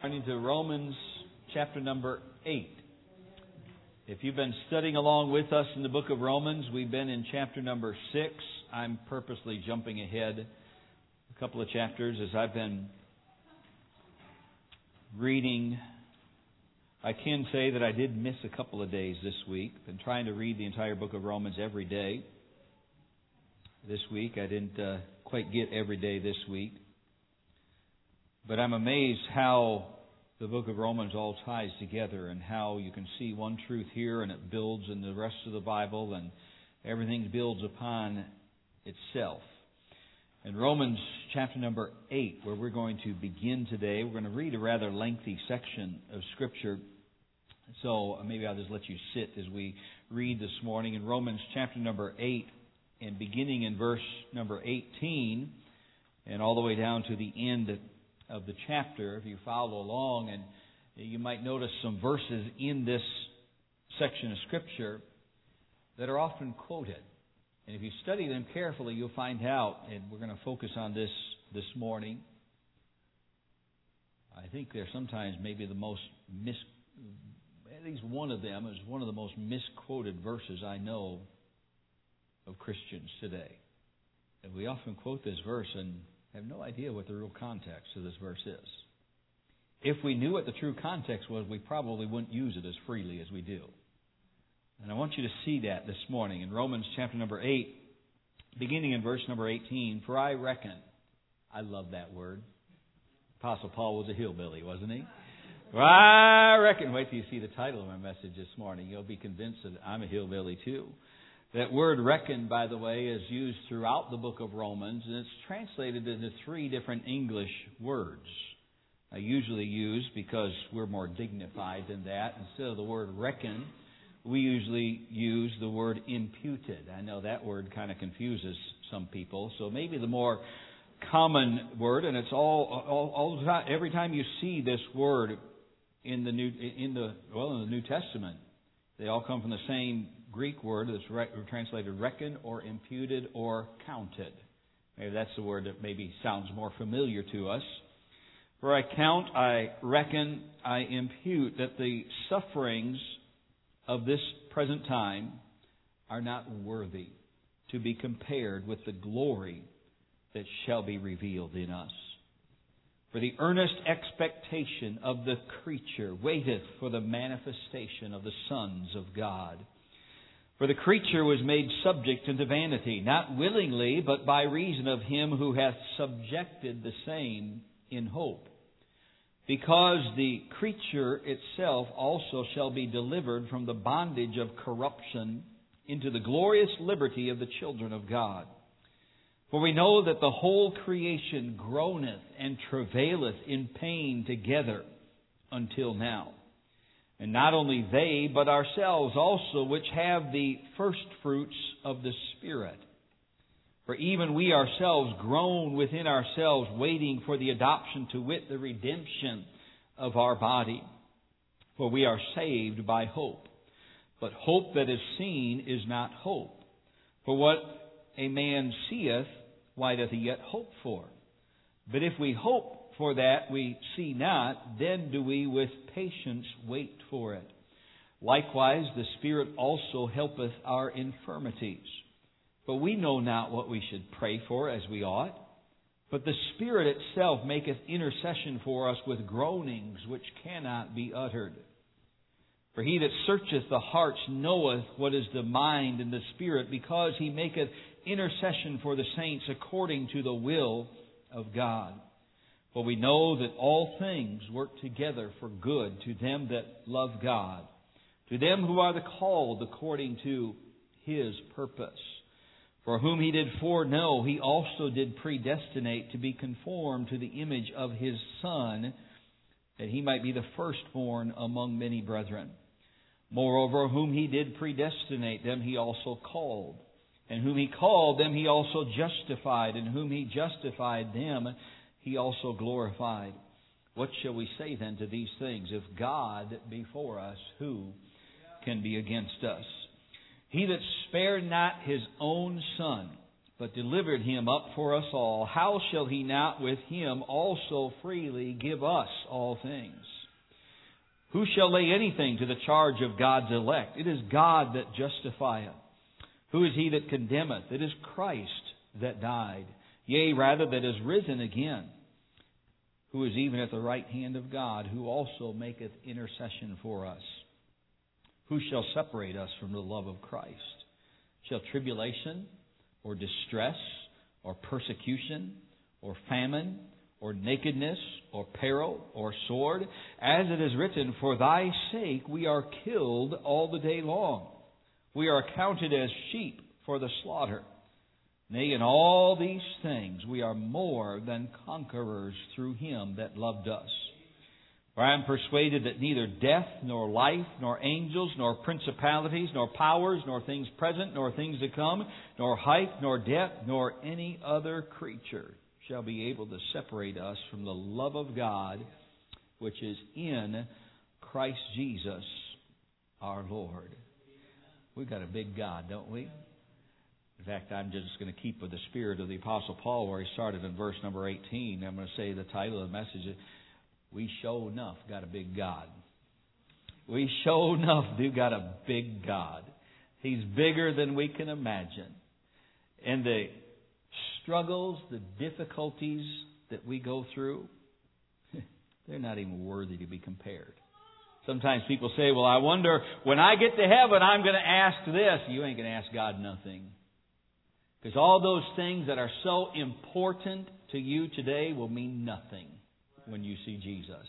Turning to Romans chapter number 8. If you've been studying along with us in the book of Romans, we've been in chapter number 6. I'm purposely jumping ahead a couple of chapters as I've been reading. I can say that I did miss a couple of days this week. I've been trying to read the entire book of Romans every day. This week I didn't quite get every day this week. But I'm amazed how the book of Romans all ties together and how you can see one truth here and it builds in the rest of the Bible and everything builds upon itself. In Romans chapter number 8, where we're going to begin today, we're going to read a rather lengthy section of Scripture. So maybe I'll just let you sit as we read this morning. In Romans chapter number 8, and beginning in verse number 18, and all the way down to the end of the chapter, if you follow along, and you might notice some verses in this section of Scripture that are often quoted. And if you study them carefully, you'll find out, and we're going to focus on this morning. I think they're sometimes maybe the most at least one of them is one of the most misquoted verses I know of Christians today. And we often quote this verse and have no idea what the real context of this verse is. If we knew what the true context was, we probably wouldn't use it as freely as we do. And I want you to see that this morning in Romans chapter number 8, beginning in verse number 18. For I reckon, I love that word. Apostle Paul was a hillbilly, wasn't he? For I reckon, wait till you see the title of my message this morning. You'll be convinced that I'm a hillbilly too. That word reckon, by the way, is used throughout the book of Romans, and it's translated into three different English words. I usually use, because we're more dignified than that, instead of the word reckon, we usually use the word imputed. I know that word kind of confuses some people, so maybe the more common word, and it's all the time, every time you see this word in the New Testament, they all come from the same Greek word that's translated reckon or imputed or counted. Maybe that's the word that maybe sounds more familiar to us. For I count, I reckon, I impute that the sufferings of this present time are not worthy to be compared with the glory that shall be revealed in us. For the earnest expectation of the creature waiteth for the manifestation of the sons of God. For the creature was made subject unto vanity, not willingly, but by reason of him who hath subjected the same in hope. Because the creature itself also shall be delivered from the bondage of corruption into the glorious liberty of the children of God. For we know that the whole creation groaneth and travaileth in pain together until now. And not only they, but ourselves also, which have the first fruits of the Spirit. For even we ourselves groan within ourselves, waiting for the adoption, to wit, the redemption of our body. For we are saved by hope. But hope that is seen is not hope. For what a man seeth, why doth he yet hope for? But if we hope for that we see not, then do we with patience wait for it. Likewise, the Spirit also helpeth our infirmities. For we know not what we should pray for as we ought, but the Spirit itself maketh intercession for us with groanings which cannot be uttered. For he that searcheth the hearts knoweth what is the mind and the Spirit, because he maketh intercession for the saints according to the will of God. For we know that all things work together for good to them that love God, to them who are the called according to His purpose. For whom He did foreknow, He also did predestinate to be conformed to the image of His Son, that He might be the firstborn among many brethren. Moreover, whom He did predestinate, them He also called. And whom He called, them He also justified. And whom He justified, them He also glorified. What shall we say then to these things? If God be for us, who can be against us? He that spared not His own Son, but delivered Him up for us all, how shall He not with Him also freely give us all things? Who shall lay anything to the charge of God's elect? It is God that justifieth. Who is he that condemneth? It is Christ that died, yea, rather that is risen again, who is even at the right hand of God, who also maketh intercession for us. Who shall separate us from the love of Christ? Shall tribulation, or distress, or persecution, or famine, or nakedness, or peril, or sword? As it is written, For thy sake we are killed all the day long. We are accounted as sheep for the slaughter. Nay, in all these things we are more than conquerors through Him that loved us. For I am persuaded that neither death, nor life, nor angels, nor principalities, nor powers, nor things present, nor things to come, nor height, nor depth, nor any other creature shall be able to separate us from the love of God, which is in Christ Jesus our Lord. We've got a big God, don't we? In fact, I'm just going to keep with the spirit of the Apostle Paul where he started in verse number 18. I'm going to say the title of the message is, We Sure Enough Got a Big God. We sure enough do got a big God. He's bigger than we can imagine. And the struggles, the difficulties that we go through, they're not even worthy to be compared. Sometimes people say, well, I wonder, when I get to heaven, I'm going to ask this. You ain't going to ask God nothing. Because all those things that are so important to you today will mean nothing when you see Jesus.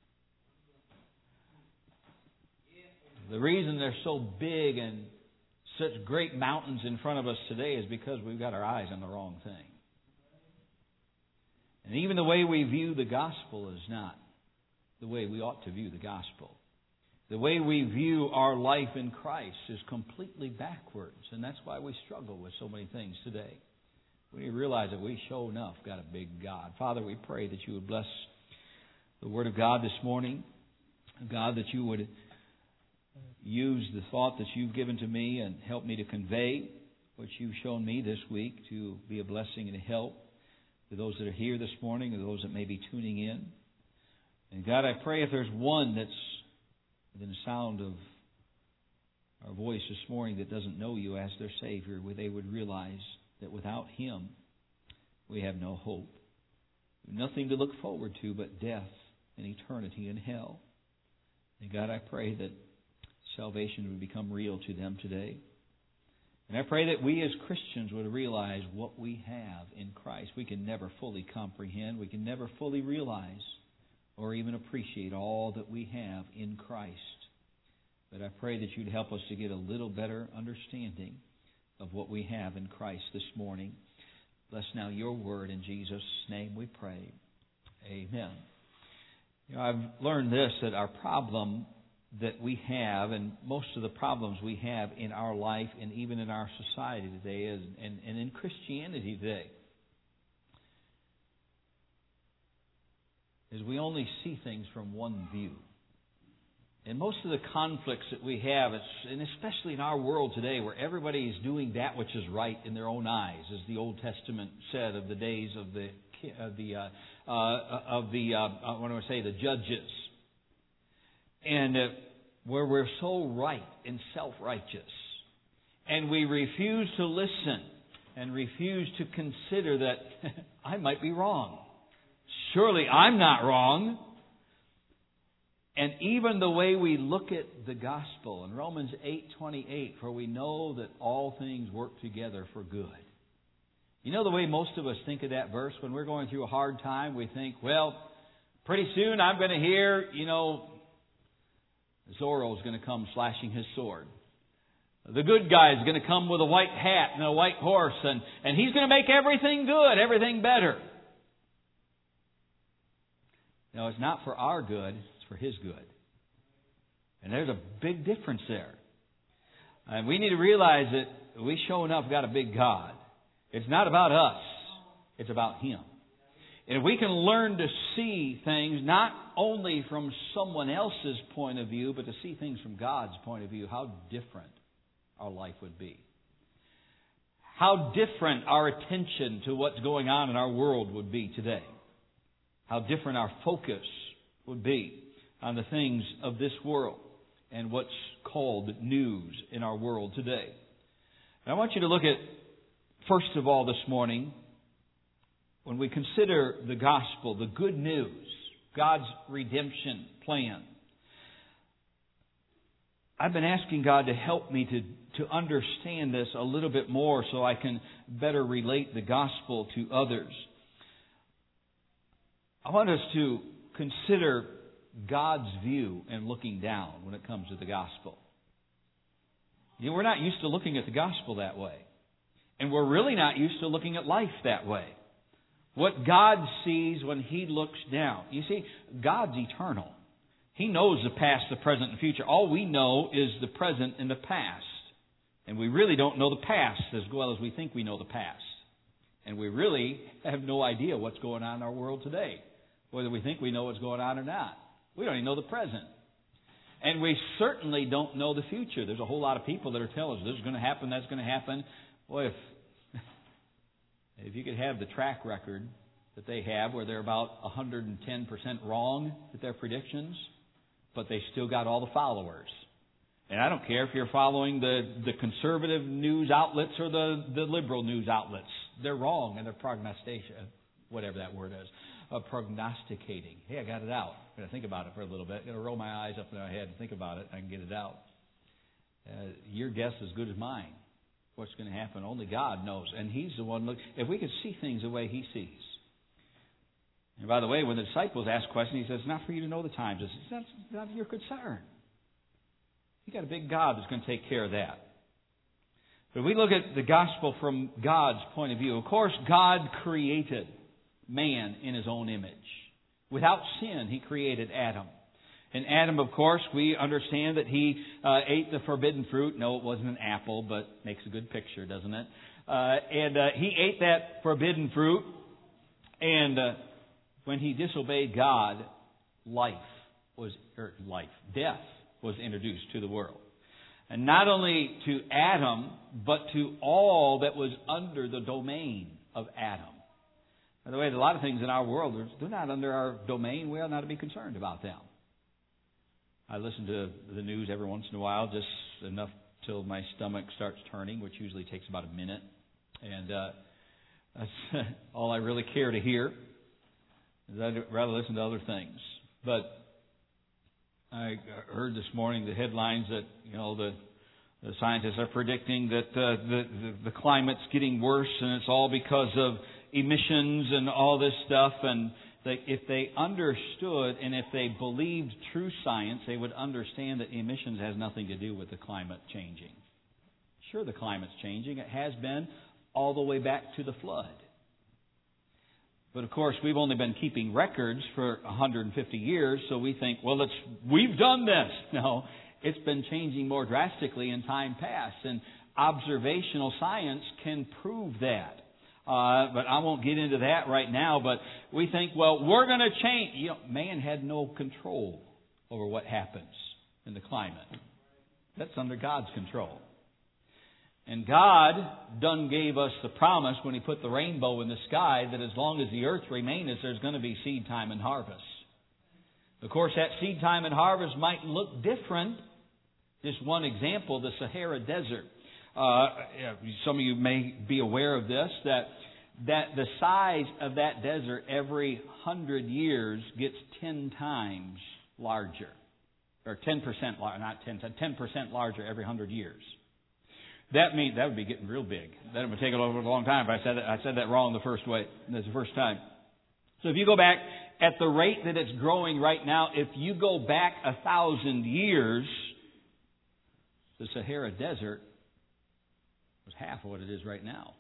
The reason they're so big and such great mountains in front of us today is because we've got our eyes on the wrong thing. And even the way we view the gospel is not the way we ought to view the gospel. The way we view our life in Christ is completely backwards. And that's why we struggle with so many things today. We need to realize that we sure enough got a big God. Father, we pray that you would bless the Word of God this morning. God, that you would use the thought that you've given to me and help me to convey what you've shown me this week to be a blessing and a help to those that are here this morning and those that may be tuning in. And God, I pray if there's one that's within the sound of our voice this morning that doesn't know you as their Savior, where they would realize that without Him we have no hope. Nothing to look forward to but death and eternity in hell. And God, I pray that salvation would become real to them today. And I pray that we as Christians would realize what we have in Christ. We can never fully comprehend. We can never fully realize or even appreciate all that we have in Christ. But I pray that you'd help us to get a little better understanding of what we have in Christ this morning. Bless now your word. In Jesus' name we pray. Amen. You know, I've learned this, that our problem that we have, and most of the problems we have in our life and even in our society today and in Christianity today, is we only see things from one view. And most of the conflicts that we have, and especially in our world today, where everybody is doing that which is right in their own eyes, as the Old Testament said of the days of the judges, and where we're so right and self-righteous, and we refuse to listen and refuse to consider that I might be wrong. Surely I'm not wrong. And even the way we look at the gospel in Romans 8:28, for we know that all things work together for good. You know the way most of us think of that verse? When we're going through a hard time, we think, well, pretty soon I'm going to hear, Zorro's going to come slashing his sword. The good guy is going to come with a white hat and a white horse, and he's going to make everything good, everything better. No, it's not for our good. For His good. And there's a big difference there. And we need to realize that we sure enough got a big God. It's not about us. It's about Him. And if we can learn to see things not only from someone else's point of view, but to see things from God's point of view, how different our life would be. how different our attention to what's going on in our world would be today. How different our focus would be on the things of this world and what's called news in our world today. And I want you to look at, first of all this morning, when we consider the gospel, the good news, God's redemption plan. I've been asking God to help me to understand this a little bit more so I can better relate the gospel to others. I want us to consider God's view and looking down when it comes to the gospel. You know, we're not used to looking at the gospel that way. And we're really not used to looking at life that way. What God sees when He looks down. You see, God's eternal. He knows the past, the present, and the future. All we know is the present and the past. And we really don't know the past as well as we think we know the past. And we really have no idea what's going on in our world today, whether we think we know what's going on or not. We don't even know the present. And we certainly don't know the future. There's a whole lot of people that are telling us this is going to happen, that's going to happen. Boy, if you could have the track record that they have where they're about 110% wrong with their predictions, but they still got all the followers. And I don't care if you're following the conservative news outlets or the liberal news outlets. They're wrong in their prognostication, whatever that word is, prognosticating. Hey, I got it out. I'm going to think about it for a little bit. I'm going to roll my eyes up in my head and think about it. I can get it out. Your guess is as good as mine. What's going to happen? Only God knows. And He's the one. Look, if we could see things the way He sees. And by the way, when the disciples ask questions, He says, it's not for you to know the times. It's not your concern. You got a big God that's going to take care of that. But we look at the gospel from God's point of view. Of course, God created man in His own image. Without sin, He created Adam. And Adam, of course, we understand that he ate the forbidden fruit. No, it wasn't an apple, but makes a good picture, doesn't it? And he ate that forbidden fruit. And when he disobeyed God, death was introduced to the world. And not only to Adam, but to all that was under the domain of Adam. By the way, there's a lot of things in our world, they're not under our domain. We ought not to be concerned about them. I listen to the news every once in a while, just enough till my stomach starts turning, which usually takes about a minute. And that's all I really care to hear. I'd rather listen to other things. But I heard this morning the headlines that, the scientists are predicting that the climate's getting worse, and it's all because of emissions and all this stuff. And if they understood and if they believed true science, they would understand that emissions has nothing to do with the climate changing. Sure, the climate's changing. It has been all the way back to the flood. But of course, we've only been keeping records for 150 years, so we think, well, we've done this. No, it's been changing more drastically in time past, and observational science can prove that. But I won't get into that right now. But we think, well, we're going to change. Man had no control over what happens in the climate. That's under God's control. And God done gave us the promise when He put the rainbow in the sky that as long as the earth remaineth, there's going to be seed time and harvest. Of course, that seed time and harvest might look different. Just one example, the Sahara Desert. Some of you may be aware of this, that the size of that desert every 100 years gets 10 times larger. Or 10% larger, not 10% larger every 100 years. That means that would be getting real big. That would take a long time. But I said that wrong the first time. So if you go back at the rate that it's growing right now, if you go back 1,000 years, the Sahara Desert was half of what it is right now.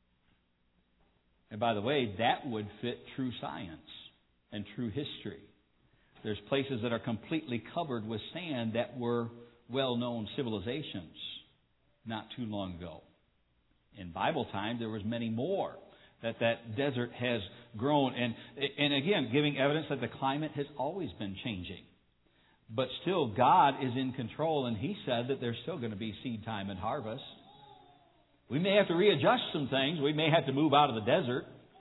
And by the way, that would fit true science and true history. There's places that are completely covered with sand that were well-known civilizations not too long ago. In Bible time, there was many more that desert has grown. And again, giving evidence that the climate has always been changing. But still, God is in control, and He said that there's still going to be seed time and harvest. We may have to readjust some things. We may have to move out of the desert.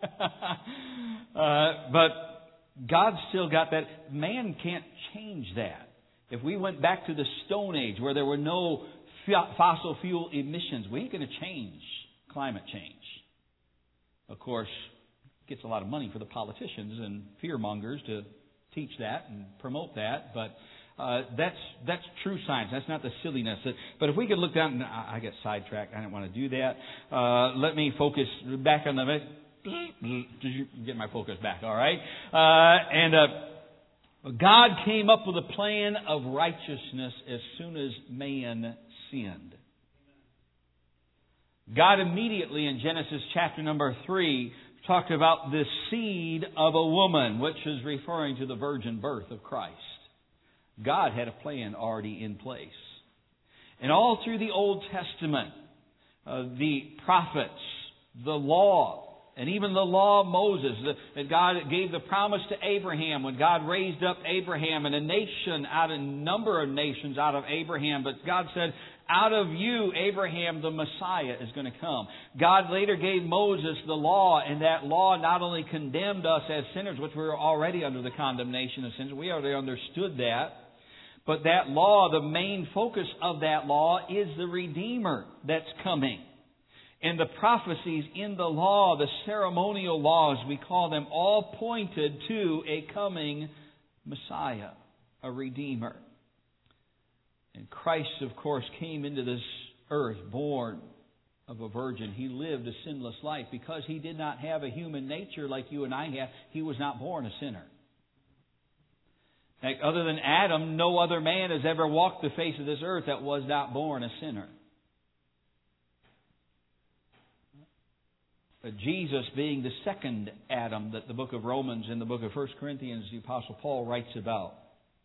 But God's still got that. Man can't change that. If we went back to the Stone Age where there were no fossil fuel emissions, we ain't going to change climate change. Of course, it gets a lot of money for the politicians and fearmongers to teach that and promote that, but that's true science. That's not the silliness. But if we could look down, and I get sidetracked. I didn't want to do that. Let me focus back on the. Get my focus back, all right? God came up with a plan of righteousness as soon as man sinned. God immediately in Genesis chapter number 3 talked about the seed of a woman, which is referring to the virgin birth of Christ. God had a plan already in place. And all through the Old Testament, the prophets, the law, and even the law of Moses, that God gave the promise to Abraham when God raised up Abraham and a number of nations out of Abraham. But God said, out of you, Abraham, the Messiah is going to come. God later gave Moses the law, and that law not only condemned us as sinners, which we were already under the condemnation of sins, we already understood that. But that law, the main focus of that law is the Redeemer that's coming. And the prophecies in the law, the ceremonial laws, we call them, all pointed to a coming Messiah, a Redeemer. And Christ, of course, came into this earth born of a virgin. He lived a sinless life because He did not have a human nature like you and I have. He was not born a sinner. In fact, other than Adam, no other man has ever walked the face of this earth that was not born a sinner. But Jesus being the second Adam that the book of Romans and the book of 1 Corinthians, the Apostle Paul writes about,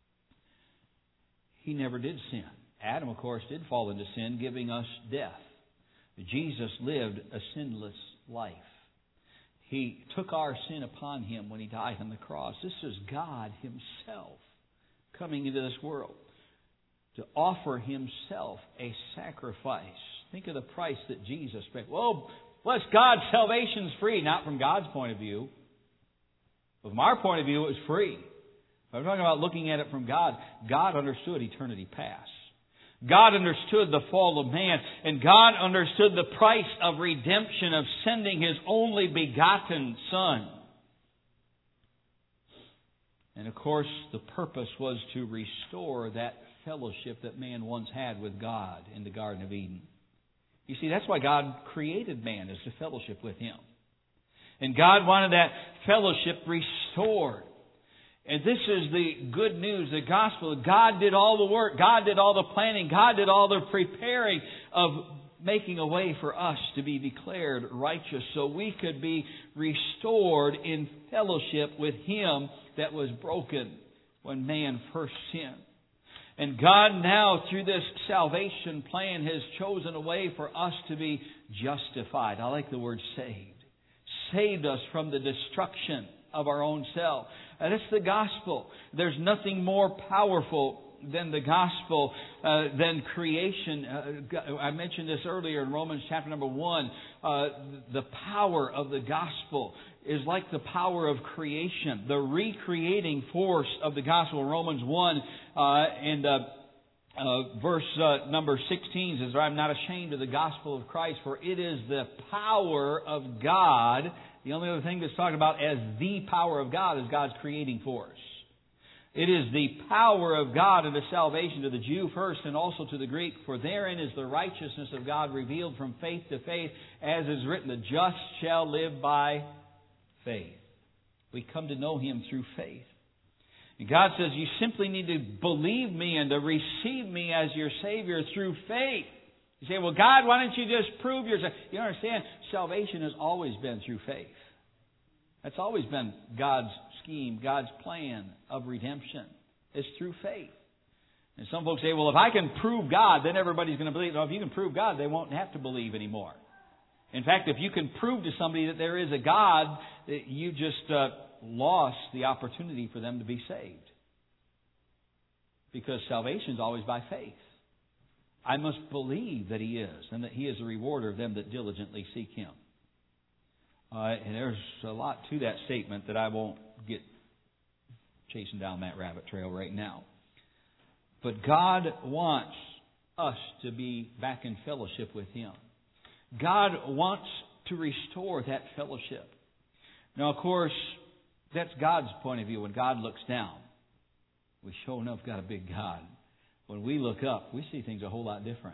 He never did sin. Adam, of course, did fall into sin, giving us death. Jesus lived a sinless life. He took our sin upon Him when He died on the cross. This is God Himself coming into this world to offer Himself a sacrifice. Think of the price that Jesus paid. Well, bless God, salvation's free. Not from God's point of view. But from our point of view, it was free. I'm talking about looking at it from God. God understood eternity past. God understood the fall of man. And God understood the price of redemption, of sending His only begotten Son. And of course, the purpose was to restore that fellowship that man once had with God in the Garden of Eden. You see, that's why God created man, is to fellowship with Him. And God wanted that fellowship restored. And this is the good news, the gospel. God did all the work. God did all the planning. God did all the preparing of making a way for us to be declared righteous so we could be restored in fellowship with Him that was broken when man first sinned. And God now, through this salvation plan, has chosen a way for us to be justified. I like the word saved. Saved us from the destruction of our own self. And it's the gospel. There's nothing more powerful than the gospel, than creation. I mentioned this earlier in Romans chapter number 1. The power of the gospel is like the power of creation. The recreating force of the gospel. Romans 1 and verse number 16 says, I'm not ashamed of the gospel of Christ, for it is the power of God. The only other thing that's talked about as the power of God is God's creating force. It is the power of God unto salvation to the Jew first and also to the Greek. For therein is the righteousness of God revealed from faith to faith, as is written, the just shall live by faith. We come to know Him through faith. And God says you simply need to believe me and to receive me as your Savior through faith. You say, well, God, why don't you just prove yourself? You understand, salvation has always been through faith. That's always been God's scheme, God's plan of redemption. It's through faith. And some folks say, well, if I can prove God, then everybody's going to believe. No, if you can prove God, they won't have to believe anymore. In fact, if you can prove to somebody that there is a God, you just lost the opportunity for them to be saved. Because salvation is always by faith. I must believe that He is, and that He is the rewarder of them that diligently seek Him. And there's a lot to that statement that I won't get chasing down that rabbit trail right now. But God wants us to be back in fellowship with Him. God wants to restore that fellowship. Now, of course, that's God's point of view when God looks down. We sure enough got a big God. When we look up, we see things a whole lot different.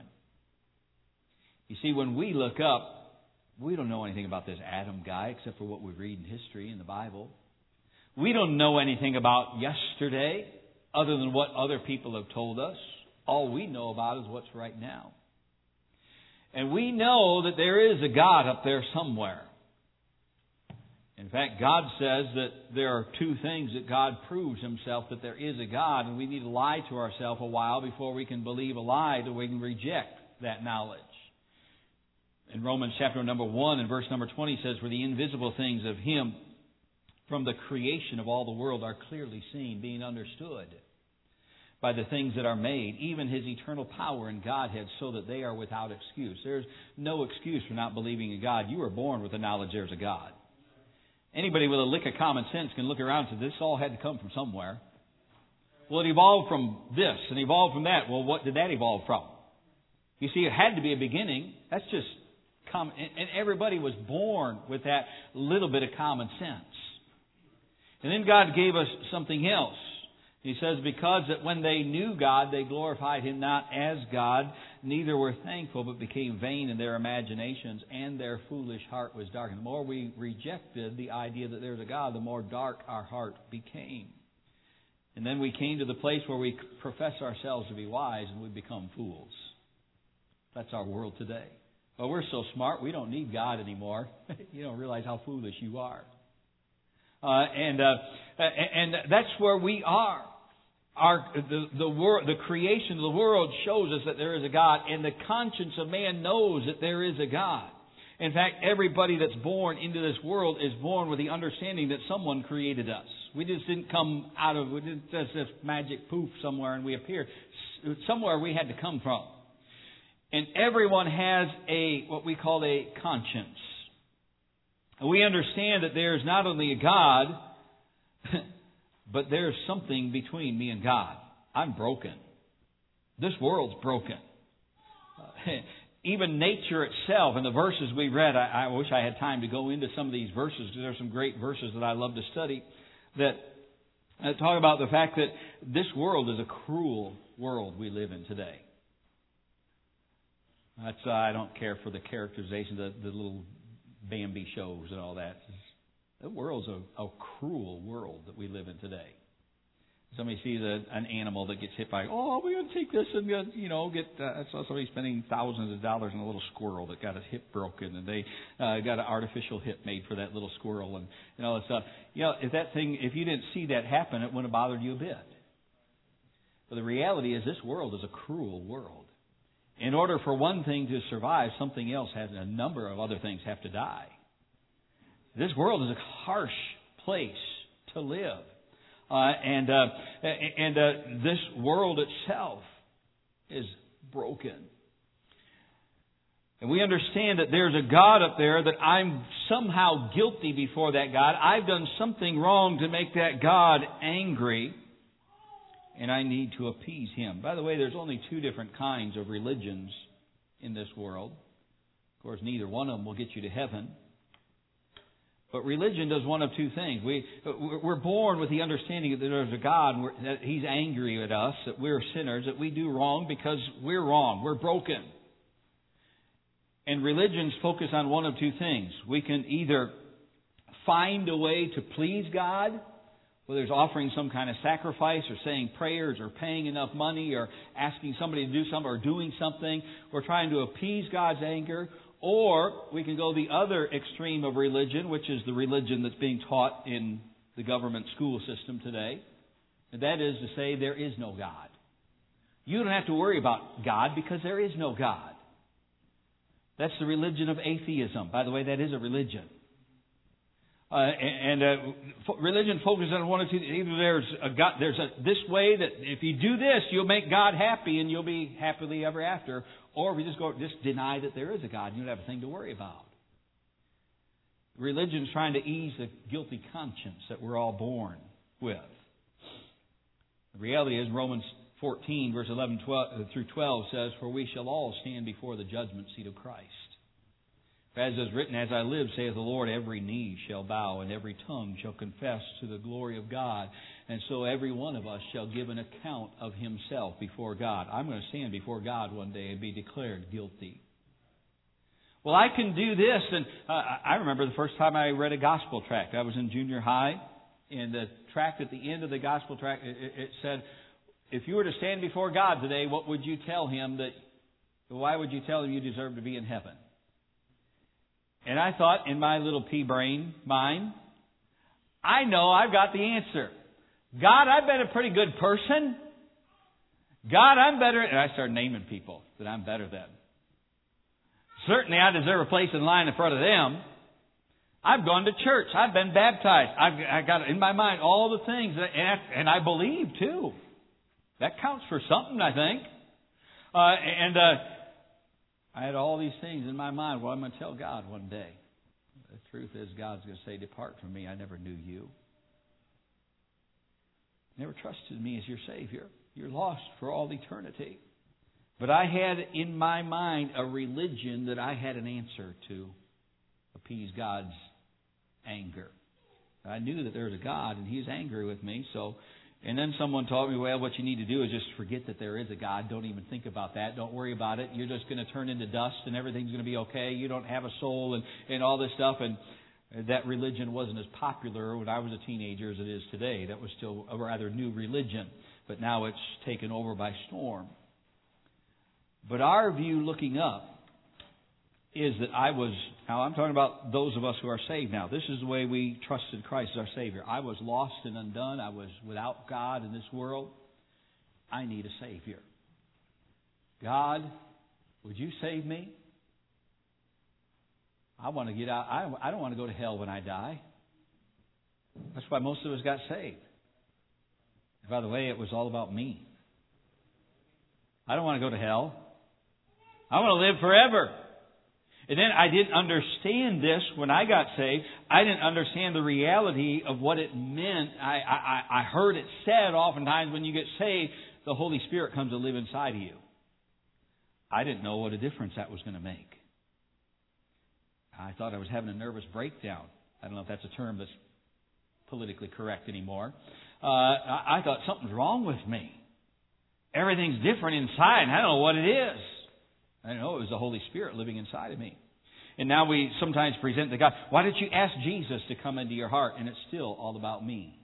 You see, when we look up, we don't know anything about this Adam guy except for what we read in history in the Bible. We don't know anything about yesterday other than what other people have told us. All we know about is what's right now. And we know that there is a God up there somewhere. In fact, God says that there are two things that God proves Himself, that there is a God, and we need to lie to ourselves a while before we can believe a lie, that we can reject that knowledge. In Romans chapter number 1 and verse number 20 says, "For the invisible things of Him from the creation of all the world are clearly seen, being understood by the things that are made, even His eternal power and Godhead, so that they are without excuse." There's no excuse for not believing in God. You were born with the knowledge there's a God. Anybody with a lick of common sense can look around and say, this all had to come from somewhere. Well, it evolved from this and evolved from that. Well, what did that evolve from? You see, it had to be a beginning. That's just common. And everybody was born with that little bit of common sense. And then God gave us something else. He says, because that when they knew God, they glorified Him not as God, neither were thankful, but became vain in their imaginations, and their foolish heart was darkened. The more we rejected the idea that there's a God, the more dark our heart became. And then we came to the place where we profess ourselves to be wise, and we become fools. That's our world today. Well, we're so smart, we don't need God anymore. You don't realize how foolish you are. And that's where we are. The creation of the world shows us that there is a God, and the conscience of man knows that there is a God. In fact, everybody that's born into this world is born with the understanding that someone created us. We just didn't come out of, we didn't just this magic poof somewhere and we appeared. Somewhere we had to come from. And everyone has what we call a conscience. And we understand that there is not only a God, but there's something between me and God. I'm broken. This world's broken. Even nature itself, and the verses we read, I wish I had time to go into some of these verses, because there are some great verses that I love to study that talk about the fact that this world is a cruel world we live in today. I don't care for the characterization, the little Bambi shows and all that. The world's a cruel world that we live in today. Somebody sees an animal that gets hit by, we're going to take this and I saw somebody spending thousands of dollars on a little squirrel that got his hip broken, and they got an artificial hip made for that little squirrel and all that stuff. If you didn't see that happen, it wouldn't have bothered you a bit. But the reality is, this world is a cruel world. In order for one thing to survive, something else a number of other things have to die. This world is a harsh place to live. And this world itself is broken. And we understand that there's a God up there, that I'm somehow guilty before that God. I've done something wrong to make that God angry. And I need to appease Him. By the way, there's only two different kinds of religions in this world. Of course, neither one of them will get you to heaven. But religion does one of two things. We're born with the understanding that there's a God, and that He's angry at us, that we're sinners, that we do wrong because we're wrong. We're broken. And religions focus on one of two things. We can either find a way to please God, whether it's offering some kind of sacrifice or saying prayers or paying enough money or asking somebody to do something or doing something. We're trying to appease God's anger. Or we can go the other extreme of religion, which is the religion that's being taught in the government school system today. And that is to say, there is no God. You don't have to worry about God because there is no God. That's the religion of atheism. By the way, that is a religion. Religion focuses on one or two. Either there's a God, this way that if you do this, you'll make God happy and you'll be happily ever after. Or we just deny that there is a God and you don't have a thing to worry about. Religion's trying to ease the guilty conscience that we're all born with. The reality is Romans 14, verse 11 through 12 says, "For we shall all stand before the judgment seat of Christ. For as is written, as I live, saith the Lord, every knee shall bow and every tongue shall confess to the glory of God. And so every one of us shall give an account of himself before God." I'm going to stand before God one day and be declared guilty. Well, I can do this. And I remember the first time I read a gospel tract. I was in junior high. And the tract at the end of the gospel tract, it said, if you were to stand before God today, what would you tell Him why would you tell Him you deserve to be in heaven? And I thought in my little pea brain mind, I know I've got the answer. God, I've been a pretty good person. God, I'm better. And I started naming people that I'm better than. Certainly I deserve a place in line in front of them. I've gone to church. I've been baptized. I've got in my mind all the things. And I believe too. That counts for something, I think. I had all these things in my mind. Well, I'm going to tell God one day. The truth is, God's going to say, "Depart from me. I never knew you. Never trusted me as your Savior. You're lost for all eternity." But I had in my mind a religion that I had an answer to appease God's anger. I knew that there was a God and He's angry with me. And then someone taught me, well, what you need to do is just forget that there is a God. Don't even think about that. Don't worry about it. You're just going to turn into dust and everything's going to be okay. You don't have a soul and all this stuff. And that religion wasn't as popular when I was a teenager as it is today. That was still a rather new religion. But now it's taken over by storm. But our view looking up is that now I'm talking about those of us who are saved now. This is the way we trusted Christ as our Savior. I was lost and undone. I was without God in this world. I need a Savior. God, would you save me? I want to get out. I don't want to go to hell when I die. That's why most of us got saved. And by the way, it was all about me. I don't want to go to hell. I want to live forever. And then I didn't understand this when I got saved. I didn't understand the reality of what it meant. I heard it said oftentimes when you get saved, the Holy Spirit comes to live inside of you. I didn't know what a difference that was going to make. I thought I was having a nervous breakdown. I don't know if that's a term that's politically correct anymore. I thought something's wrong with me. Everything's different inside, and I don't know what it is. I didn't know it was the Holy Spirit living inside of me. And now we sometimes present to God, why didn't you ask Jesus to come into your heart? And it's still all about me.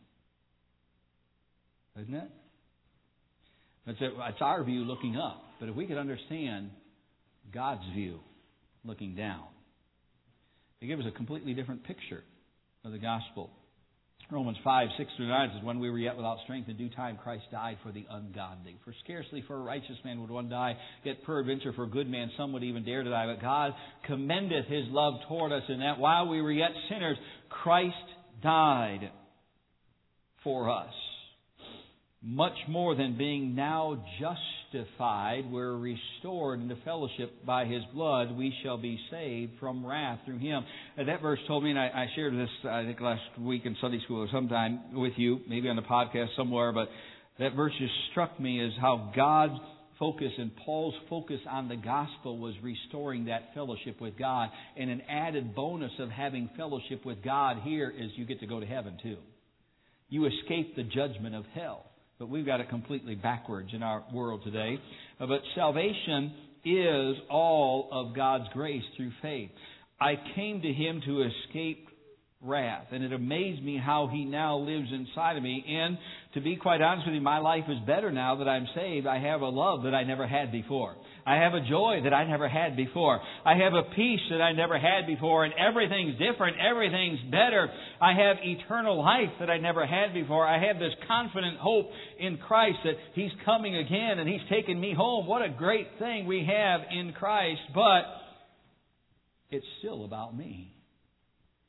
Isn't it? It's our view looking up. But if we could understand God's view looking down, it gives us a completely different picture of the gospel. Romans 5:6-9 says, when we were yet without strength, in due time Christ died for the ungodly. For scarcely for a righteous man would one die, yet peradventure for a good man some would even dare to die. But God commendeth His love toward us in that while we were yet sinners, Christ died for us. Much more than being now justified, we're restored into fellowship by His blood, we shall be saved from wrath through Him. And that verse told me, and I shared this, I think, last week in Sunday school or sometime with you, maybe on the podcast somewhere, but that verse just struck me as how God's focus and Paul's focus on the gospel was restoring that fellowship with God. And an added bonus of having fellowship with God here is you get to go to heaven too. You escape the judgment of hell. But we've got it completely backwards in our world today. But salvation is all of God's grace through faith. I came to Him to escape wrath. And it amazed me how He now lives inside of me. And to be quite honest with you, my life is better now that I'm saved. I have a love that I never had before. I have a joy that I never had before. I have a peace that I never had before. And everything's different. Everything's better. I have eternal life that I never had before. I have this confident hope in Christ that He's coming again and He's taking me home. What a great thing we have in Christ. But it's still about me.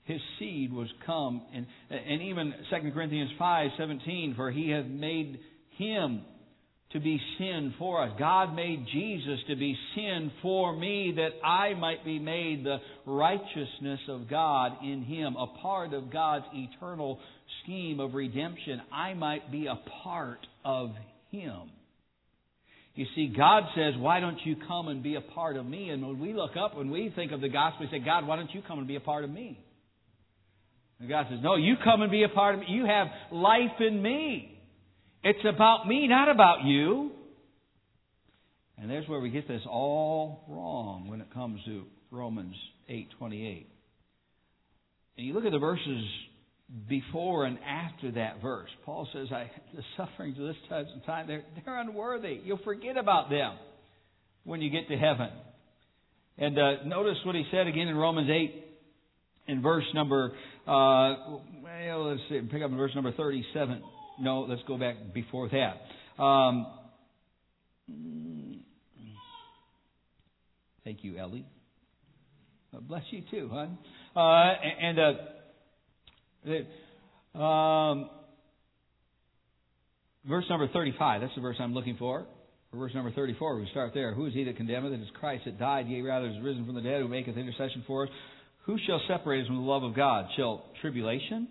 His seed was come. And even 2 Corinthians 5:17, for He hath made Him to be sin for us. God made Jesus to be sin for me, that I might be made the righteousness of God in Him, a part of God's eternal scheme of redemption. I might be a part of Him. You see, God says, why don't you come and be a part of me? And when we look up, when we think of the gospel, we say, God, why don't you come and be a part of me? And God says, no, you come and be a part of me. You have life in me. It's about me, not about you. And there's where we get this all wrong when it comes to Romans 8:28. And you look at the verses before and after that verse. Paul says, the sufferings of this time, they're unworthy. You'll forget about them when you get to heaven. And notice what he said again in Romans 8 in verse number, let's see, pick up in verse number 37. No, let's go back before that. Thank you, Ellie. Bless you too, hon. Verse number 35, that's the verse I'm looking for. Or verse number 34, we start there. Who is he that condemneth? It is Christ that died, yea, rather is risen from the dead, who maketh intercession for us. Who shall separate us from the love of God? Shall tribulation?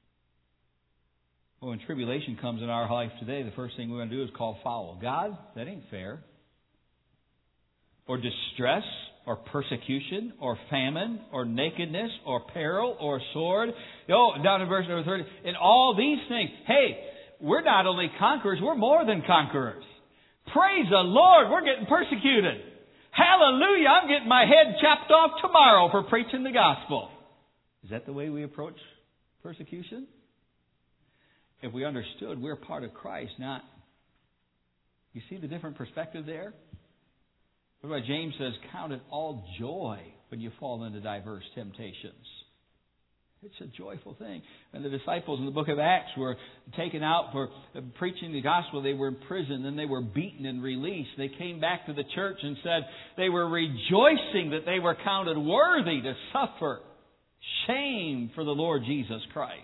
Well, when tribulation comes in our life today, the first thing we're going to do is call foul. God, that ain't fair. Or distress, or persecution, or famine, or nakedness, or peril, or sword. Down in verse number 30. In all these things, hey, we're not only conquerors, we're more than conquerors. Praise the Lord, we're getting persecuted. Hallelujah, I'm getting my head chopped off tomorrow for preaching the gospel. Is that the way we approach persecution? If we understood we're part of Christ, not... You see the different perspective there? That's why James says, count it all joy when you fall into diverse temptations. It's a joyful thing. And the disciples in the book of Acts were taken out for preaching the gospel. They were in prison, then they were beaten and released. They came back to the church and said they were rejoicing that they were counted worthy to suffer shame for the Lord Jesus Christ.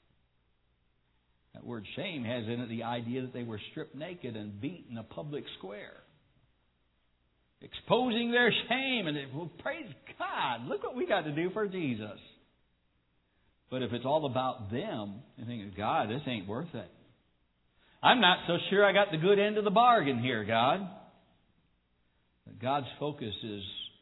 That word shame has in it the idea that they were stripped naked and beaten in a public square. Exposing their shame. And well, praise God, look what we got to do for Jesus. But if it's all about them, you think, God, this ain't worth it. I'm not so sure I got the good end of the bargain here, God. But God's focus is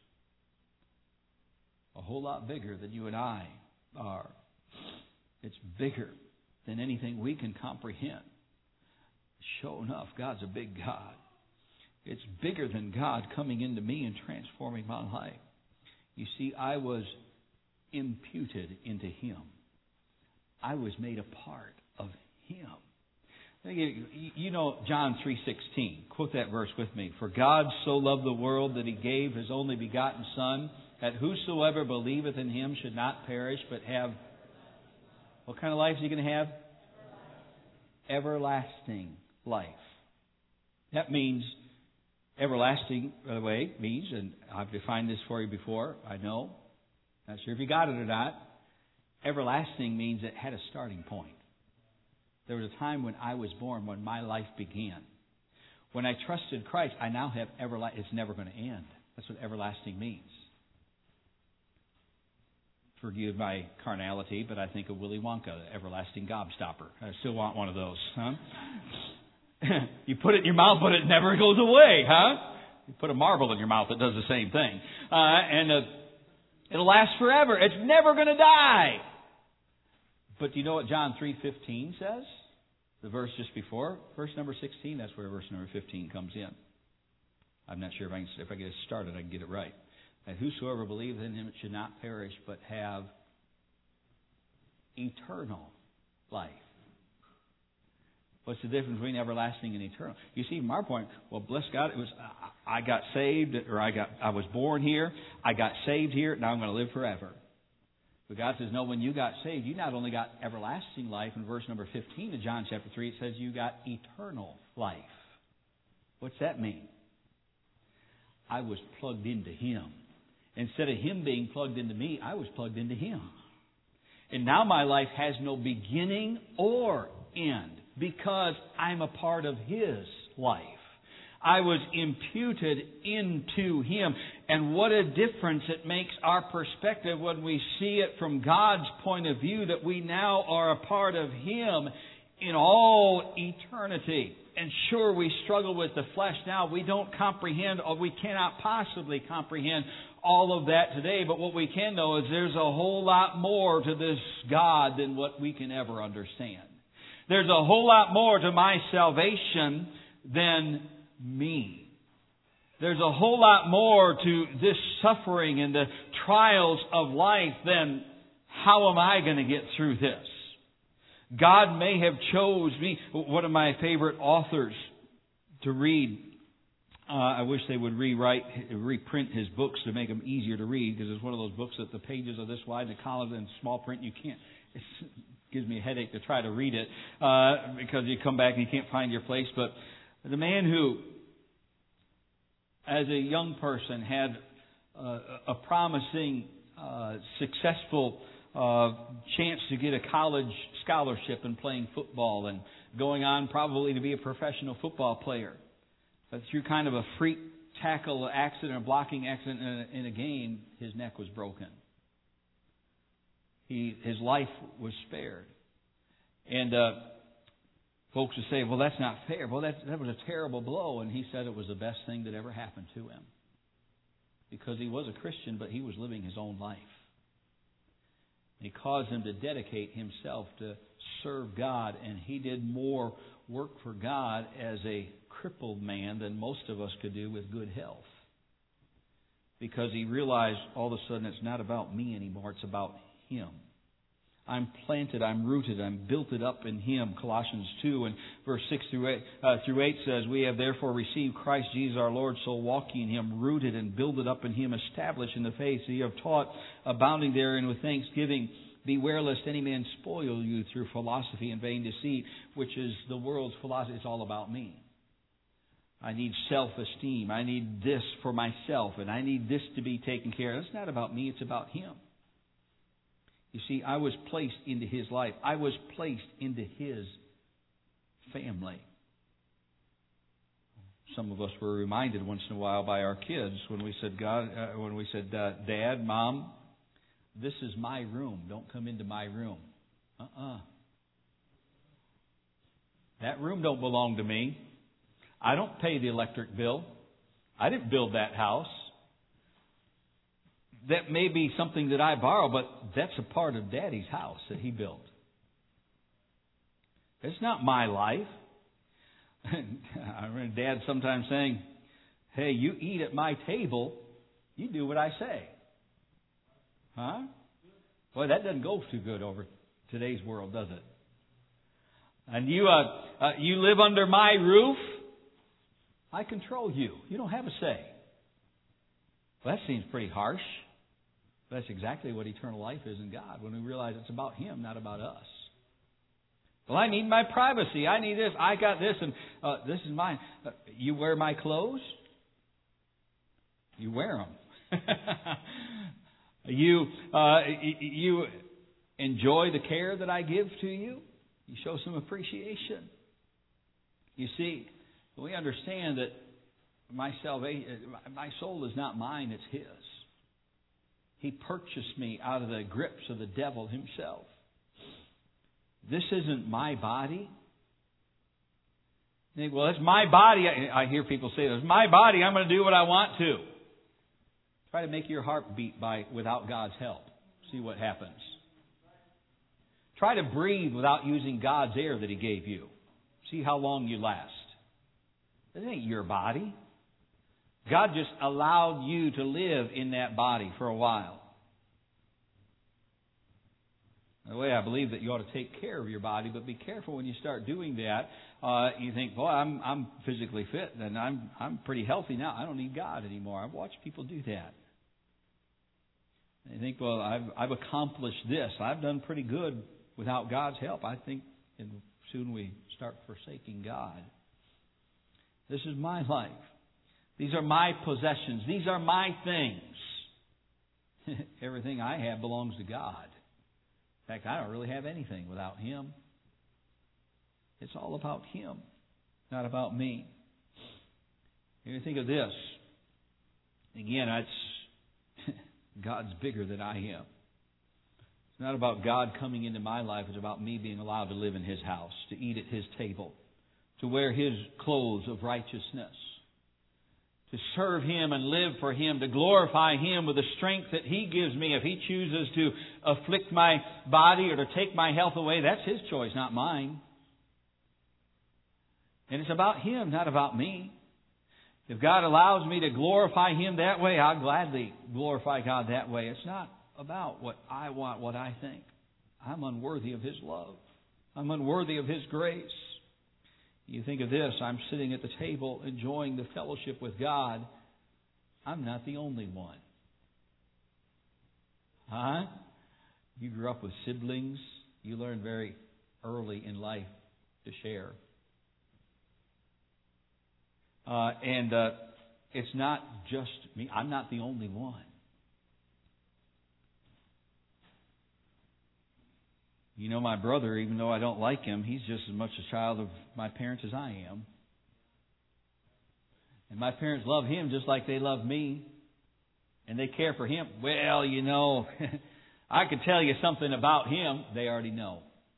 a whole lot bigger than you and I are. It's bigger than anything we can comprehend. Sure enough, God's a big God. It's bigger than God coming into me and transforming my life. You see, I was imputed into Him. I was made a part of Him. You know John 3:16. Quote that verse with me. For God so loved the world that He gave His only begotten Son, that whosoever believeth in Him should not perish, but have... What kind of life is He going to have? Everlasting life. That means... Everlasting, by the way, means, and I've defined this for you before, I know. Not sure if you got it or not. Everlasting means it had a starting point. There was a time when I was born, when my life began. When I trusted Christ, I now have everlasting. It's never going to end. That's what everlasting means. Forgive my carnality, but I think of Willy Wonka, the everlasting gobstopper. I still want one of those, huh? You put it in your mouth, but it never goes away, huh? You put a marble in your mouth, it does the same thing. It'll last forever. It's never going to die. But do you know what John 3:15 says? The verse just before, verse number 16, that's where verse number 15 comes in. I'm not sure if I get it started, I can get it right. That whosoever believes in Him should not perish, but have eternal life. What's the difference between everlasting and eternal? You see, from our point, well, bless God, it was I got saved, or I was born here, I got saved here, now I'm going to live forever. But God says, no, when you got saved, you not only got everlasting life. In verse number 15 of John chapter 3, it says you got eternal life. What's that mean? I was plugged into Him. Instead of Him being plugged into me, I was plugged into Him. And now my life has no beginning or end because I'm a part of His life. I was imputed into Him. And what a difference it makes our perspective when we see it from God's point of view, that we now are a part of Him in all eternity. And sure, we struggle with the flesh now. We don't comprehend, or we cannot possibly comprehend all of that today. But what we can know is there's a whole lot more to this God than what we can ever understand. There's a whole lot more to my salvation than me. There's a whole lot more to this suffering and the trials of life than how am I going to get through this? God may have chose me. One of my favorite authors to read, I wish they would reprint his books to make them easier to read, because it's one of those books that the pages are this wide and the columns in small print. You can't. It gives me a headache to try to read it because you come back and you can't find your place. But the man who, as a young person, had a promising, successful chance to get a college scholarship in playing football and going on probably to be a professional football player. But through kind of a freak tackle accident, a blocking accident in a game, his neck was broken. His life was spared. And folks would say, well, that's not fair. Well, that was a terrible blow. And he said it was the best thing that ever happened to him. Because he was a Christian, but he was living his own life. It caused him to dedicate himself to serve God. And he did more work for God as a crippled man than most of us could do with good health. Because he realized all of a sudden it's not about me anymore. It's about Him. I'm planted, I'm rooted, I'm built it up in Him. Colossians 2 and verse 6 through 8 says, we have therefore received Christ Jesus our Lord, so walk ye in Him, rooted and builded up in Him, established in the faith that ye have taught, abounding therein with thanksgiving. Beware lest any man spoil you through philosophy and vain deceit, which is the world's philosophy. It's all about me. I need self-esteem. I need this for myself, and I need this to be taken care of. It's not about me, it's about Him. You see, I was placed into His life. I was placed into His family. Some of us were reminded once in a while by our kids when we said, Dad, Mom, this is my room. Don't come into my room. That room don't belong to me. I don't pay the electric bill. I didn't build that house. That may be something that I borrow, but that's a part of Daddy's house that he built. It's not my life. I remember Dad sometimes saying, hey, you eat at my table, you do what I say. Huh? Boy, that doesn't go too good over today's world, does it? And you live under my roof, I control you. You don't have a say. Well, that seems pretty harsh. But that's exactly what eternal life is in God, when we realize it's about Him, not about us. Well, I need my privacy. I need this. I got this, and this is mine. You wear my clothes? You wear them. You enjoy the care that I give to you? You show some appreciation. You see, we understand that my soul is not mine, it's His. He purchased me out of the grips of the devil himself. This isn't my body. You think, well, it's my body. I hear people say, it's my body. I'm going to do what I want to. Try to make your heart beat without God's help. See what happens. Try to breathe without using God's air that He gave you. See how long you last. It ain't your body. God just allowed you to live in that body for a while. The way I believe that you ought to take care of your body, but be careful when you start doing that. You think, well, I'm physically fit and I'm pretty healthy now. I don't need God anymore. I've watched people do that. And you think, well, I've accomplished this. I've done pretty good without God's help. I think soon we start forsaking God. This is my life. These are my possessions. These are my things. Everything I have belongs to God. In fact, I don't really have anything without Him. It's all about Him, not about me. You think of this. Again, God's bigger than I am. It's not about God coming into my life. It's about me being allowed to live in His house, to eat at His table, to wear His clothes of righteousness, to serve Him and live for Him, to glorify Him with the strength that He gives me. If He chooses to afflict my body or to take my health away, that's His choice, not mine. And it's about Him, not about me. If God allows me to glorify Him that way, I'll gladly glorify God that way. It's not about what I want, what I think. I'm unworthy of His love. I'm unworthy of His grace. You think of this, I'm sitting at the table enjoying the fellowship with God. I'm not the only one. Huh? You grew up with siblings. You learned very early in life to share. And it's not just me. I'm not the only one. You know, my brother, even though I don't like him, he's just as much a child of my parents as I am. And my parents love him just like they love me. And they care for him. Well, you know, I could tell you something about him. They already know.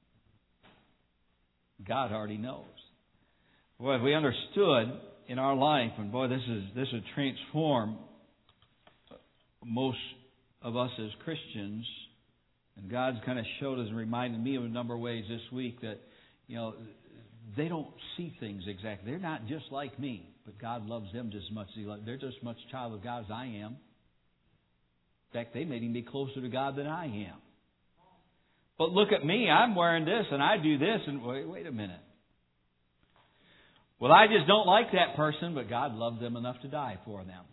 God already knows. Boy, if we understood in our life, and boy, this would transform most of us as Christians. And God's kind of showed us and reminded me of a number of ways this week that, you know, they don't see things exactly. They're not just like me, but God loves them just as much as He loves. They're just as much a child of God as I am. In fact, they may even be closer to God than I am. But look at me, I'm wearing this and I do this, and wait a minute. Well, I just don't like that person, but God loved them enough to die for them.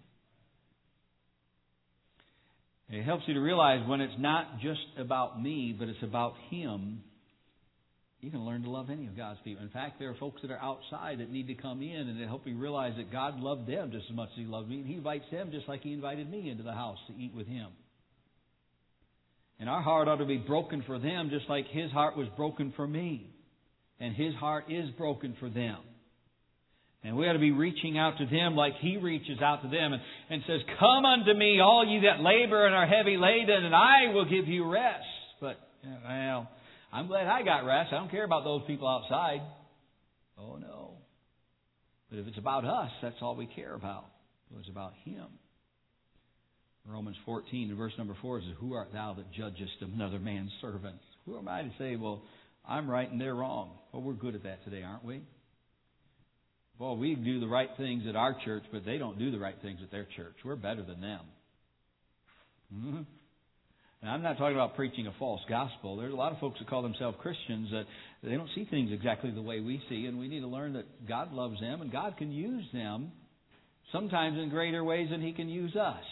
It helps you to realize when it's not just about me, but it's about Him, you can learn to love any of God's people. In fact, there are folks that are outside that need to come in, and it helps you realize that God loved them just as much as He loved me. And He invites them just like He invited me into the house to eat with Him. And our heart ought to be broken for them just like His heart was broken for me. And His heart is broken for them. And we ought to be reaching out to them like He reaches out to them and says, "Come unto me, all you that labor and are heavy laden, and I will give you rest." But, well, I'm glad I got rest. I don't care about those people outside. Oh, no. But if it's about us, that's all we care about. It's about Him. Romans 14, verse number 4 says, "Who art thou that judgest another man's servant?" Who am I to say, well, I'm right and they're wrong? Well, we're good at that today, aren't we? Well, we do the right things at our church, but they don't do the right things at their church. We're better than them. Mm-hmm. And I'm not talking about preaching a false gospel. There's a lot of folks that call themselves Christians that they don't see things exactly the way we see, and we need to learn that God loves them, and God can use them sometimes in greater ways than He can use us.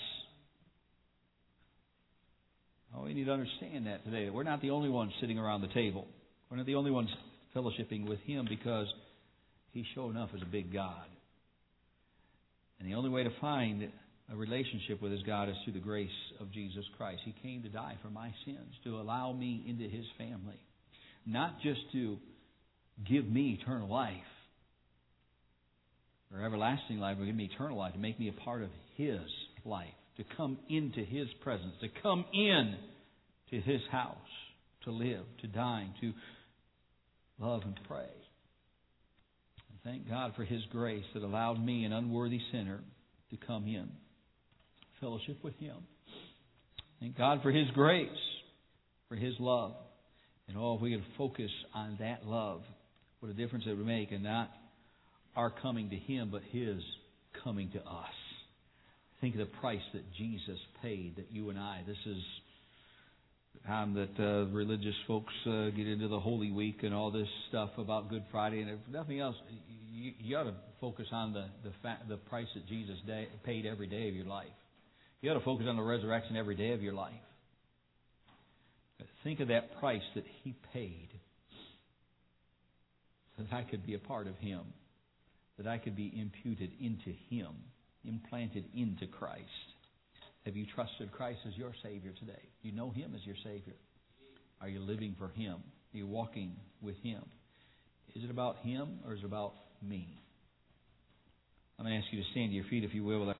Oh, we need to understand that today, that we're not the only ones sitting around the table. We're not the only ones fellowshipping with Him because He sure enough is a big God. And the only way to find a relationship with His God is through the grace of Jesus Christ. He came to die for my sins, to allow me into His family. Not just to give me eternal life or everlasting life, but give me eternal life, to make me a part of His life, to come into His presence, to come in to His house, to live, to dine, to love and pray. Thank God for His grace that allowed me, an unworthy sinner, to come in, fellowship with Him. Thank God for His grace, for His love. And if we could focus on that love, what a difference it would make, and not our coming to Him, but His coming to us. Think of the price that Jesus paid, that you and I, this is the time that religious folks get into the Holy Week and all this stuff about Good Friday, and if nothing else, you ought to focus on the price that Jesus paid every day of your life. You ought to focus on the resurrection every day of your life. Think of that price that He paid, so that I could be a part of Him, that I could be imputed into Him, implanted into Christ. Have you trusted Christ as your Savior today? You know Him as your Savior. Are you living for Him? Are you walking with Him? Is it about Him or is it about me? I'm going to ask you to stand to your feet, if you will.